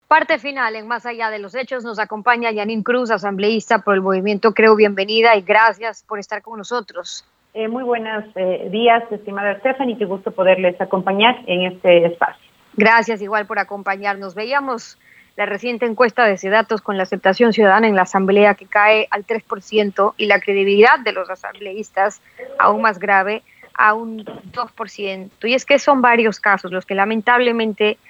Parte final, en Más Allá de los Hechos, nos acompaña Yanin Cruz, asambleísta por el movimiento Creo. Bienvenida y gracias por estar con nosotros. Muy buenos días, estimada Stephanie, qué gusto poderles acompañar en este espacio. Gracias igual por acompañarnos. Veíamos la reciente encuesta de Sedatos con la aceptación ciudadana en la asamblea que cae al 3% y la credibilidad de los asambleístas aún más grave a un 2%. Y es que son varios casos los que lamentablemente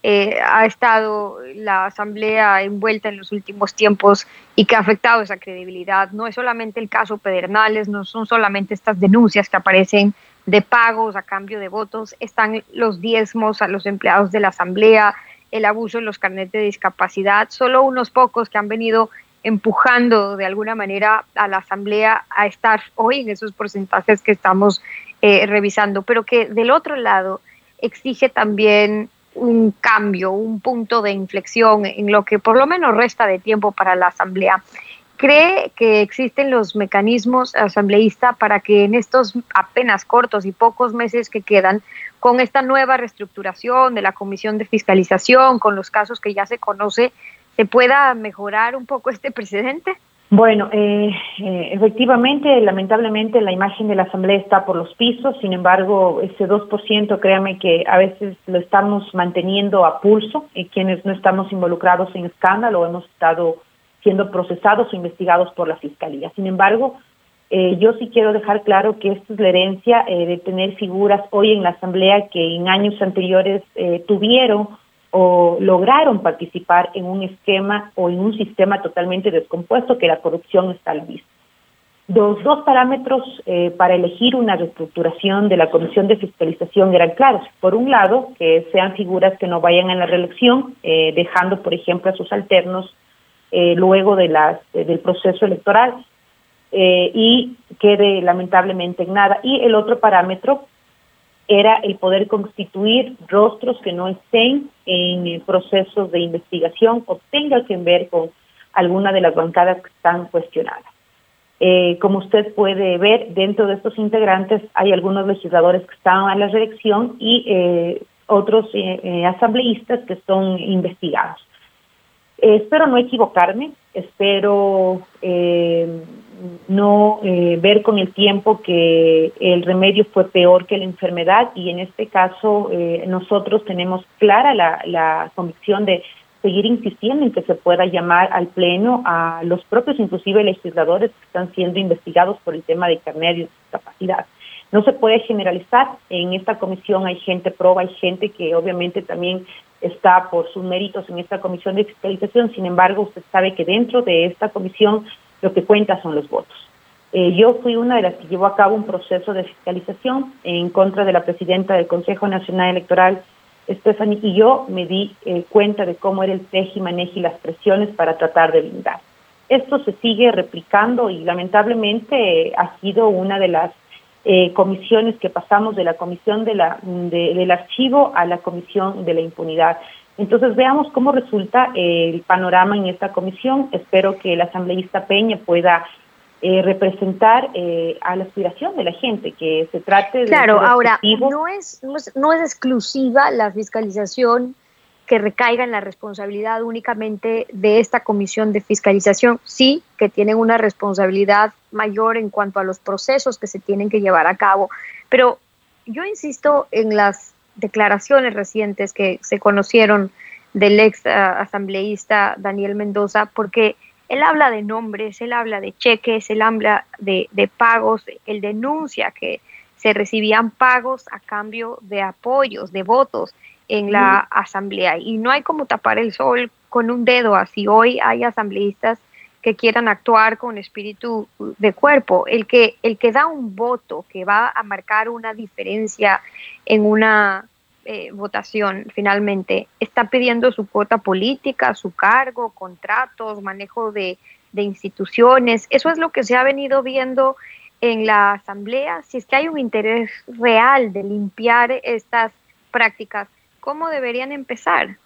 ha estado la Asamblea envuelta en los últimos tiempos y que ha afectado esa credibilidad. No es solamente el caso Pedernales, no son solamente estas denuncias que aparecen de pagos a cambio de votos, están los diezmos a los empleados de la Asamblea, el abuso en los carnets de discapacidad, solo unos pocos que han venido empujando de alguna manera a la Asamblea a estar hoy en esos porcentajes que estamos revisando, pero que del otro lado exige también un cambio, un punto de inflexión en lo que por lo menos resta de tiempo para la Asamblea. ¿Cree que existen los mecanismos asambleísta para que en estos apenas cortos y pocos meses que quedan, con esta nueva reestructuración de la Comisión de Fiscalización, con los casos que ya se conoce, se pueda mejorar un poco este precedente? Bueno, efectivamente, lamentablemente la imagen de la Asamblea está por los pisos, sin embargo, ese 2%, créame que a veces lo estamos manteniendo a pulso, y quienes no estamos involucrados en escándalo hemos estado siendo procesados o investigados por la Fiscalía. Sin embargo, yo sí quiero dejar claro que esta es la herencia de tener figuras hoy en la Asamblea que en años anteriores tuvieron o lograron participar en un esquema o en un sistema totalmente descompuesto que la corrupción está al vista. Los dos parámetros para elegir una reestructuración de la Comisión de Fiscalización eran claros. Por un lado, que sean figuras que no vayan a la reelección, dejando, por ejemplo, a sus alternos luego de del proceso electoral y quede lamentablemente en nada. Y el otro parámetro era el poder constituir rostros que no estén en procesos de investigación o tengan que ver con alguna de las bancadas que están cuestionadas. Como usted puede ver, dentro de estos integrantes hay algunos legisladores que están a la reelección y otros asambleístas que son investigados. Espero no equivocarme, espero no ver con el tiempo que el remedio fue peor que la enfermedad y en este caso nosotros tenemos clara la convicción de seguir insistiendo en que se pueda llamar al Pleno a los propios inclusive legisladores que están siendo investigados por el tema de carnet de discapacidad. No se puede generalizar, en esta comisión hay gente proba, hay gente que obviamente también está por sus méritos en esta comisión de fiscalización, sin embargo usted sabe que dentro de esta comisión lo que cuenta son los votos. Yo fui una de las que llevó a cabo un proceso de fiscalización en contra de la presidenta del Consejo Nacional Electoral, Stephanie, y yo me di cuenta de cómo era el tejimaneje y las presiones para tratar de blindar. Esto se sigue replicando y lamentablemente ha sido una de las comisiones que pasamos de la comisión del archivo a la comisión de la impunidad. Entonces veamos cómo resulta el panorama en esta comisión. Espero que el asambleísta Peña pueda representar a la aspiración de la gente, que se trate de... Claro, ahora, no es exclusiva la fiscalización que recaiga en la responsabilidad únicamente de esta comisión de fiscalización, sí que tienen una responsabilidad mayor en cuanto a los procesos que se tienen que llevar a cabo, pero yo insisto en las declaraciones recientes que se conocieron del ex asambleísta Daniel Mendoza, porque él habla de nombres, él habla de cheques, él habla de pagos, él denuncia que se recibían pagos a cambio de apoyos, de votos en la asamblea, y no hay como tapar el sol con un dedo. Así hoy hay asambleístas que quieran actuar con espíritu de cuerpo. El que da un voto que va a marcar una diferencia en una votación, finalmente está pidiendo su cuota política, su cargo, contratos, manejo de instituciones. Eso es lo que se ha venido viendo en la asamblea. Si es que hay un interés real de limpiar estas prácticas, ¿cómo deberían empezar?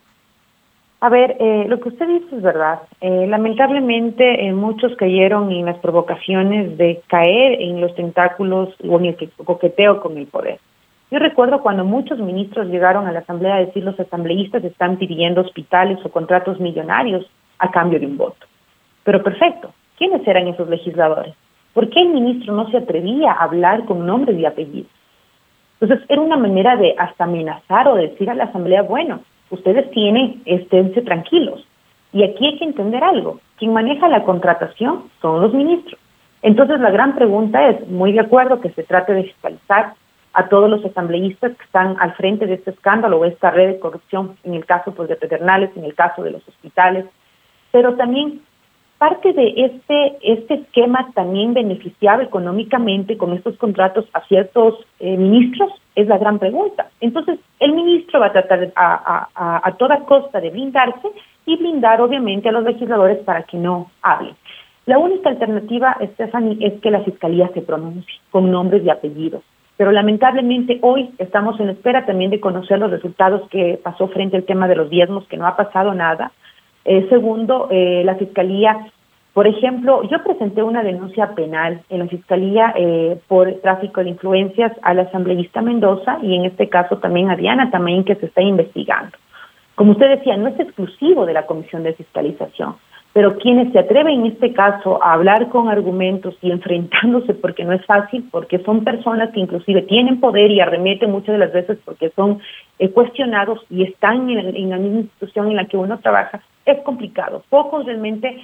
A ver, lo que usted dice es verdad. Lamentablemente muchos cayeron en las provocaciones de caer en los tentáculos o en el coqueteo con el poder. Yo recuerdo cuando muchos ministros llegaron a la Asamblea a decir los asambleístas están pidiendo hospitales o contratos millonarios a cambio de un voto. Pero perfecto, ¿quiénes eran esos legisladores? ¿Por qué el ministro no se atrevía a hablar con nombres y apellidos? Entonces era una manera de hasta amenazar o decir a la Asamblea, bueno, ustedes esténse tranquilos. Y aquí hay que entender algo, quien maneja la contratación son los ministros. Entonces la gran pregunta es, muy de acuerdo que se trate de fiscalizar a todos los asambleístas que están al frente de este escándalo o esta red de corrupción, en el caso pues, de Pedernales, en el caso de los hospitales, pero también parte de este esquema también beneficiaba económicamente con estos contratos a ciertos ministros, es la gran pregunta. Entonces, el ministro va a tratar a toda costa de blindarse y blindar obviamente a los legisladores para que no hablen. La única alternativa, Stephanie, es que la Fiscalía se pronuncie con nombres y apellidos. Pero lamentablemente hoy estamos en espera también de conocer los resultados que pasó frente al tema de los diezmos, que no ha pasado nada. Segundo, la Fiscalía, por ejemplo, yo presenté una denuncia penal en la Fiscalía por tráfico de influencias al asambleísta Mendoza y en este caso también a Diana Tamain, que se está investigando. Como usted decía, no es exclusivo de la Comisión de Fiscalización, pero quienes se atreven en este caso a hablar con argumentos y enfrentándose, porque no es fácil, porque son personas que inclusive tienen poder y arremeten muchas de las veces porque son cuestionados y están en la misma institución en la que uno trabaja, es complicado. Pocos realmente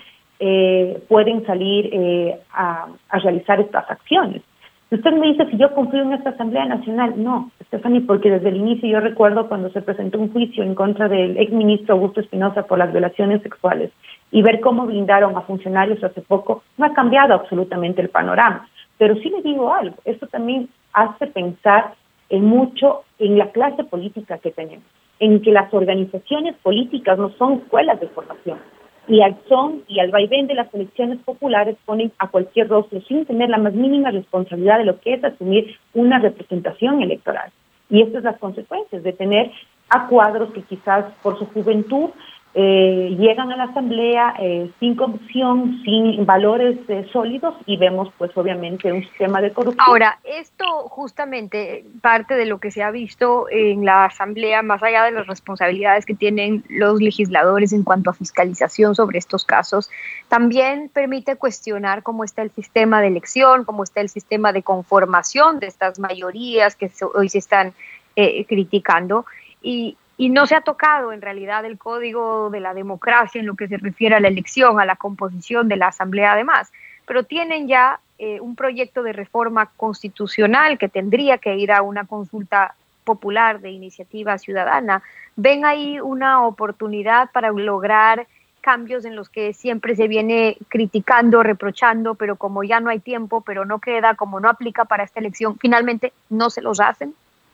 pueden salir a realizar estas acciones. Si usted me dice si yo confío en esta Asamblea Nacional, no, Stephanie, porque desde el inicio yo recuerdo cuando se presentó un juicio en contra del exministro Augusto Espinosa por las violaciones sexuales y ver cómo blindaron a funcionarios hace poco, no ha cambiado absolutamente el panorama. Pero sí le digo algo, esto también hace pensar mucho en la clase política que tenemos, en que las organizaciones políticas no son escuelas de formación. Y al son y al vaivén de las elecciones populares ponen a cualquier rostro sin tener la más mínima responsabilidad de lo que es asumir una representación electoral. Y estas son las consecuencias de tener a cuadros que quizás por su juventud llegan a la Asamblea sin convicción, sin valores sólidos y vemos pues obviamente un sistema de corrupción. Ahora, esto justamente parte de lo que se ha visto en la Asamblea, más allá de las responsabilidades que tienen los legisladores en cuanto a fiscalización sobre estos casos, también permite cuestionar cómo está el sistema de elección, cómo está el sistema de conformación de estas mayorías que hoy se están criticando y no se ha tocado en realidad el código de la democracia en lo que se refiere a la elección, a la composición de la Asamblea además, pero tienen ya un proyecto de reforma constitucional que tendría que ir a una consulta popular de iniciativa ciudadana. ¿Ven ahí una oportunidad para lograr cambios en los que siempre se viene criticando, reprochando, pero como ya no hay tiempo, pero no queda, como no aplica para esta elección, finalmente no se los hacen?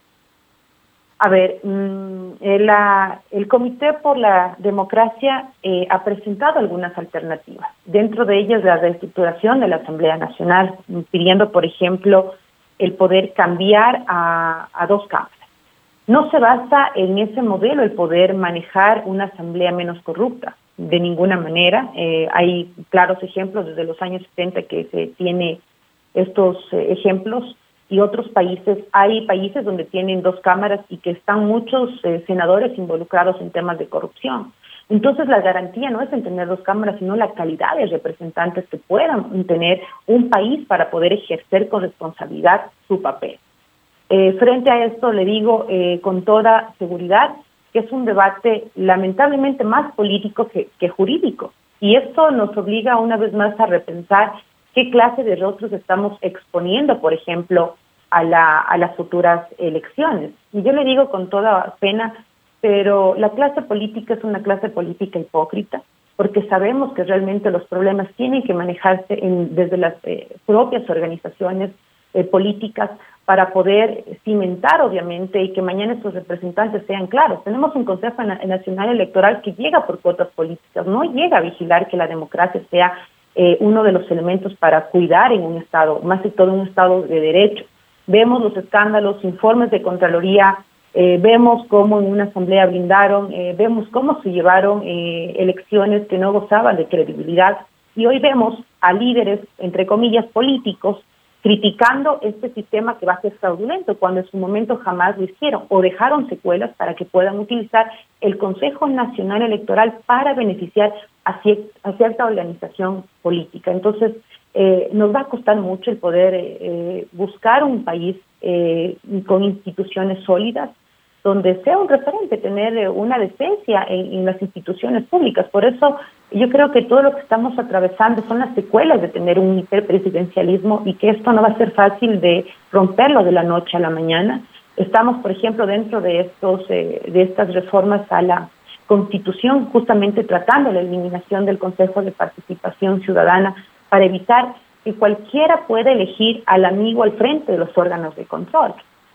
A ver, el Comité por la Democracia ha presentado algunas alternativas, dentro de ellas la reestructuración de la Asamblea Nacional, pidiendo, por ejemplo, el poder cambiar a dos cámaras. No se basa en ese modelo el poder manejar una asamblea menos corrupta, de ninguna manera. Hay claros ejemplos desde los años 70 que se tiene estos ejemplos. Y otros países, hay países donde tienen dos cámaras y que están muchos senadores involucrados en temas de corrupción. Entonces la garantía no es en tener dos cámaras, sino la calidad de representantes que puedan tener un país para poder ejercer con responsabilidad su papel. Frente a esto le digo con toda seguridad que es un debate lamentablemente más político que jurídico. Y esto nos obliga una vez más a repensar qué clase de rostros estamos exponiendo, por ejemplo, a las futuras elecciones. Y yo le digo con toda pena, pero la clase política es una clase política hipócrita, porque sabemos que realmente los problemas tienen que manejarse desde las propias organizaciones políticas para poder cimentar, obviamente, y que mañana sus representantes sean claros. Tenemos un Consejo Nacional Electoral que llega por cuotas políticas, no llega a vigilar que la democracia sea uno de los elementos para cuidar en un Estado, más que todo un Estado de derecho. Vemos los escándalos, informes de Contraloría, vemos cómo en una asamblea blindaron, vemos cómo se llevaron elecciones que no gozaban de credibilidad y hoy vemos a líderes, entre comillas, políticos criticando este sistema que va a ser fraudulento, cuando en su momento jamás lo hicieron o dejaron secuelas para que puedan utilizar el Consejo Nacional Electoral para beneficiar a cierta organización política. Entonces, nos va a costar mucho el poder buscar un país con instituciones sólidas, donde sea un referente, tener una decencia en las instituciones públicas. Por eso yo creo que todo lo que estamos atravesando son las secuelas de tener un hiperpresidencialismo y que esto no va a ser fácil de romperlo de la noche a la mañana. Estamos, por ejemplo, dentro de estas reformas a la Constitución, justamente tratando la eliminación del Consejo de Participación Ciudadana para evitar que cualquiera pueda elegir al amigo al frente de los órganos de control.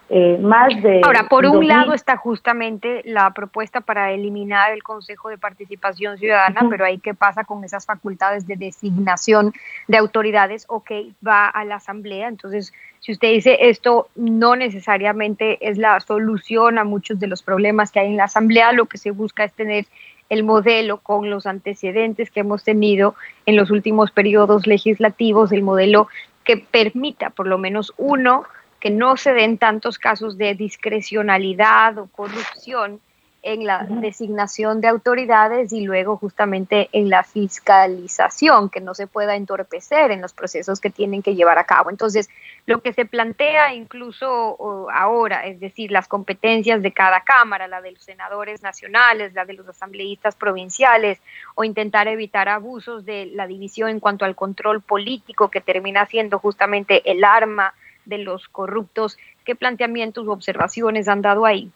Ahora, por un lado está justamente la propuesta para eliminar el Consejo de Participación Ciudadana, pero ahí qué pasa con esas facultades de designación de autoridades, va a la Asamblea. Entonces, si usted dice esto no necesariamente es la solución a muchos de los problemas que hay en la Asamblea, lo que se busca es tener el modelo con los antecedentes que hemos tenido en los últimos periodos legislativos, el modelo que permita por lo menos que no se den tantos casos de discrecionalidad o corrupción en la designación de autoridades y luego justamente en la fiscalización, que no se pueda entorpecer en los procesos que tienen que llevar a cabo. Entonces, lo que se plantea incluso ahora, es decir, las competencias de cada cámara, la de los senadores nacionales, la de los asambleístas provinciales, o intentar evitar abusos de la división en cuanto al control político, que termina siendo justamente el arma de los corruptos. ¿Qué planteamientos u observaciones han dado ahí?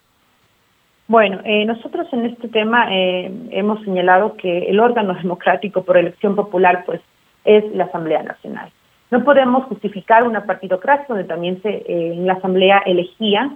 Bueno, nosotros en este tema hemos señalado que el órgano democrático por elección popular pues es la Asamblea Nacional. No podemos justificar una partidocracia donde también en la Asamblea elegían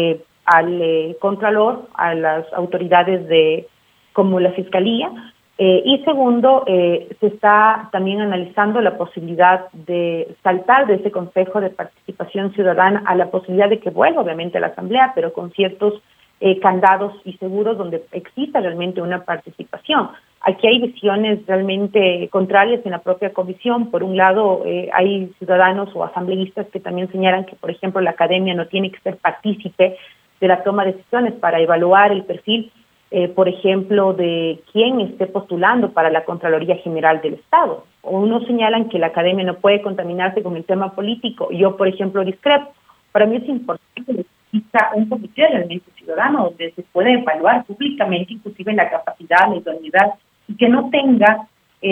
al Contralor, a las autoridades como la Fiscalía, y segundo, se está también analizando la posibilidad de saltar de ese Consejo de Participación Ciudadana a la posibilidad de que vuelva obviamente a la Asamblea, pero con ciertos candados y seguros donde exista realmente una participación. Aquí hay visiones realmente contrarias en la propia comisión. Por un lado, hay ciudadanos o asambleístas que también señalan que, por ejemplo, la academia no tiene que ser partícipe de la toma de decisiones para evaluar el perfil, por ejemplo, de quién esté postulando para la Contraloría General del Estado. O unos señalan que la academia no puede contaminarse con el tema político. Yo, por ejemplo, discrepo. Para mí es importante que exista un comité realmente ciudadano donde se pueda evaluar públicamente, inclusive la capacidad, la idoneidad, y que no tenga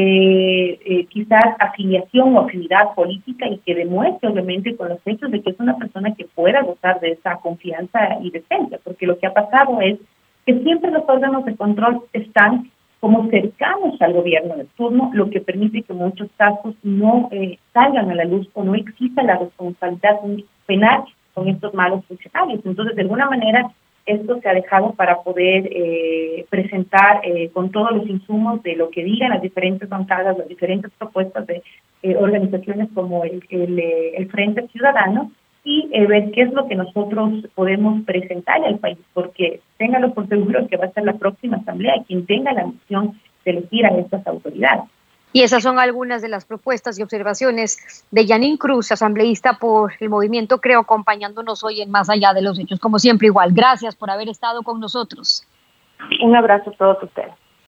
quizás afiliación o afinidad política y que demuestre obviamente con los hechos de que es una persona que pueda gozar de esa confianza y decencia, porque lo que ha pasado es que siempre los órganos de control están como cercanos al gobierno de turno, lo que permite que en muchos casos no salgan a la luz o no exista la responsabilidad penal con estos malos funcionarios. Entonces, de alguna manera, esto se ha dejado para poder presentar con todos los insumos de lo que digan las diferentes bancadas, las diferentes propuestas de organizaciones como el Frente Ciudadano, y ver qué es lo que nosotros podemos presentarle al país, porque téngalo por seguro que va a ser la próxima asamblea quien tenga la misión de elegir a estas autoridades. Y esas son algunas de las propuestas y observaciones de Yanín Cruz, asambleísta por el movimiento Creo, acompañándonos hoy en Más Allá de los Hechos. Como siempre, igual, gracias por haber estado con nosotros. Un abrazo a todos ustedes.